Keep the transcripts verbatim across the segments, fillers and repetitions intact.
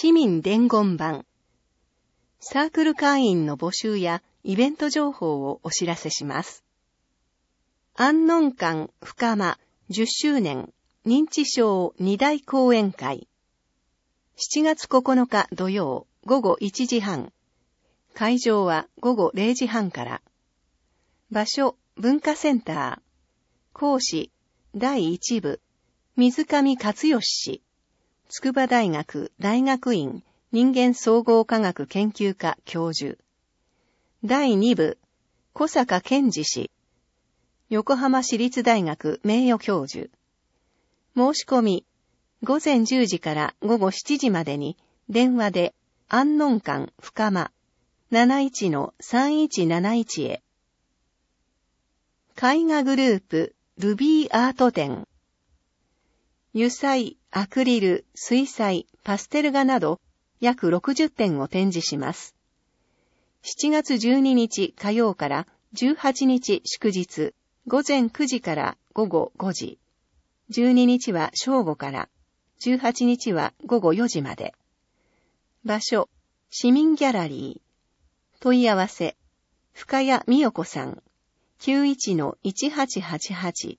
市民伝言板。サークル会員の募集やイベント情報をお知らせします。安穏館深間じゅっしゅうねん認知症二大講演会。しちがつここのか土曜午後いちじはん。会場は午後れいじはんから。場所、文化センター。講師、だいいち部、水上勝義氏。筑波大学大学院人間総合科学研究科教授。だいに部、小坂健二氏。横浜市立大学名誉教授。申し込み、ごぜんじゅうじからごごしちじまでに電話で安穏館深間 なないちのさんいちなないち へ。絵画グループルビーアート展。油彩、アクリル、水彩、パステル画など約ろくじゅってんを展示します。しちがつじゅうににち火曜からじゅうはちにち祝日、ごぜんくじからごごごじ。じゅうににちは正午から、じゅうはちにちはごごよじまで。場所、市民ギャラリー。問い合わせ、深谷美代子さん、きゅういちのいちはちはちはち。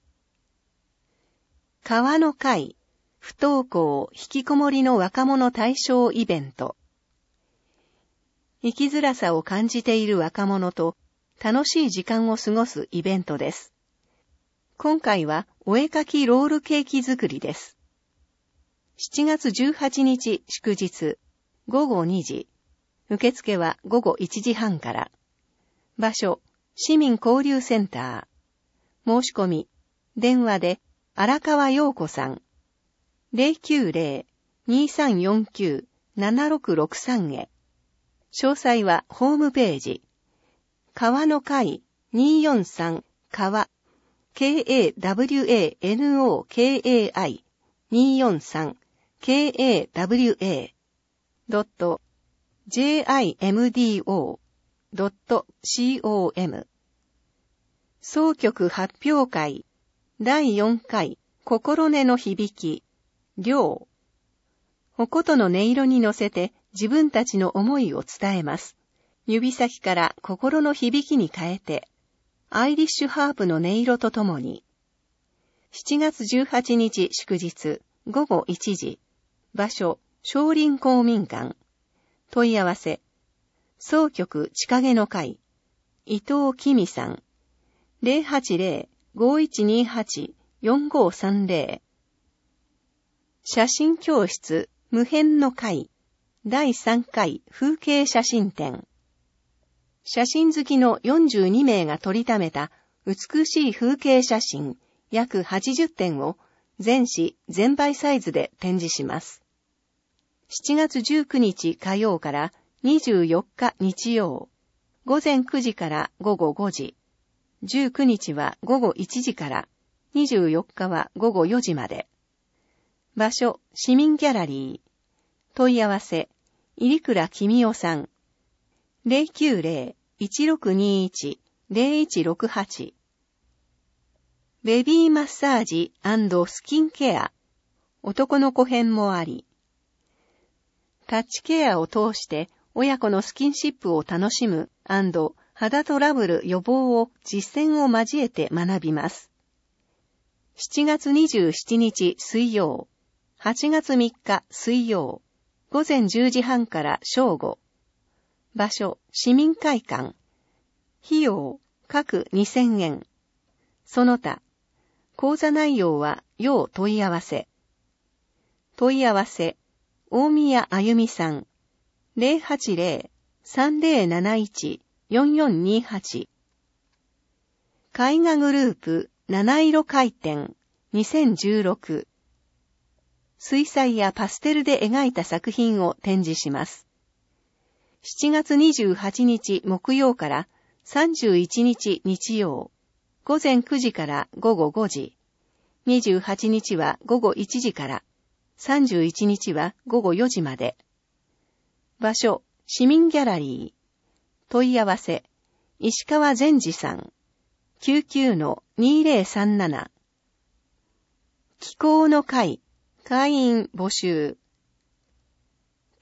川の会、不登校引きこもりの若者対象イベント。生きづらさを感じている若者と楽しい時間を過ごすイベントです。今回はお絵かきロールケーキ作りです。しちがつじゅうはちにち祝日、ごごにじ。受付はごごいちじはんから。場所、市民交流センター。申し込み、電話で荒川陽子さん。ぜろきゅうぜろ にさんよんきゅう ななろくろくさん へ。詳細はホームページ。川の会にーよんさん川 ケーエーダブリューエーエヌオーケーエーアイ にーよんさん ケーエーダブリューエー ドット ジェーアイエムディーオー ドット コム 総局発表会だいよんかい心根の響き亮。お琴の音色に乗せて自分たちの思いを伝えます。指先から心の響きに変えて、アイリッシュハープの音色とともに。しちがつじゅうはちにち祝日、ごごいちじ。場所、少林公民館。問い合わせ。総局千影の会。伊藤きみさん。ぜろはちぜろ ごいちにはち よんごさんぜろ。写真教室無辺の会。だいさんかい風景写真展。写真好きのよんじゅうにめいが撮りためた美しい風景写真約はちじゅってんを全紙全倍サイズで展示します。しちがつじゅうくにち火曜からにじゅうよっか日曜。ごぜんくじからごごごじ。じゅうくにちはごごいちじから、にじゅうよっかはごごよじまで。場所、市民ギャラリー。問い合わせ、入倉公夫さん。ぜろきゅうぜろ いちろくにいち ぜろいちろくはち。ベビーマッサージ&スキンケア。男の子編もあり。タッチケアを通して親子のスキンシップを楽しむ&肌トラブル予防を実践を交えて学びます。しちがつにじゅうしちにち水曜、はちがつみっか水曜、ごぜんじゅうじはんから正午。場所、市民会館。費用、各にせんえん。その他、講座内容は要問い合わせ。問い合わせ、大宮あゆみさん。ぜろはちぜろ さんぜろなないち よんよんにはち。絵画グループ七色回転にせんじゅうろく。水彩やパステルで描いた作品を展示します。しちがつにじゅうはちにち木曜からさんじゅういちにち日曜。ごぜんくじからごごごじ。にじゅうはちにちはごごいちじから、さんじゅういちにちはごごよじまで。場所、市民ギャラリー。問い合わせ、石川善治さん。きゅうきゅうのにぜろさんなな。気候の会、会員募集。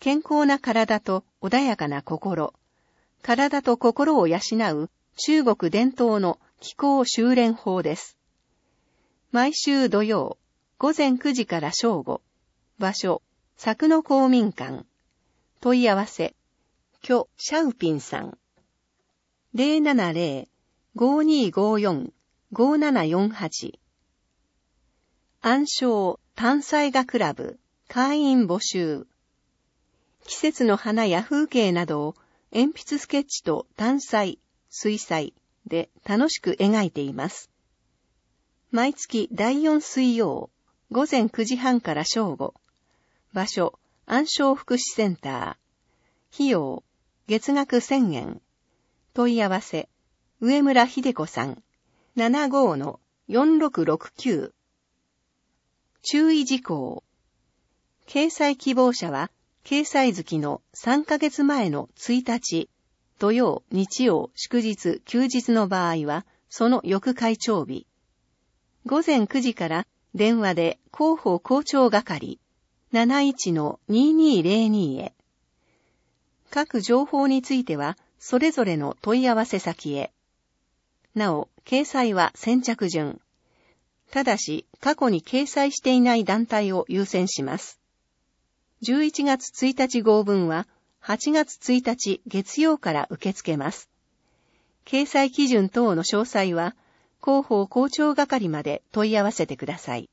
健康な体と穏やかな心、体と心を養う中国伝統の気功修練法です。毎週土曜、午前くじから正午、場所、佐久の公民館、問い合わせ、許シャウピンさん、ゼロななゼロ ごーにーごーよん ごーななよんはち、暗唱単彩画クラブ、会員募集。季節の花や風景などを鉛筆スケッチと単彩、水彩で楽しく描いています。毎月だいよん水曜、午前くじはんから正午。場所、暗唱福祉センター。費用、月額せんえん。問い合わせ、上村秀子さん、ななごーのよんろくろくきゅう。注意事項。掲載希望者は、掲載月のさんかげつまえのついたち、土曜、日曜、祝日、休日の場合は、その翌会長日。午前くじから電話で広報校長係 なないちのにーにーゼロに へ。各情報については、それぞれの問い合わせ先へ。なお、掲載は先着順。ただし、過去に掲載していない団体を優先します。じゅういちがつついたち号分は、はちがつついたち月曜から受け付けます。掲載基準等の詳細は、広報校長係まで問い合わせてください。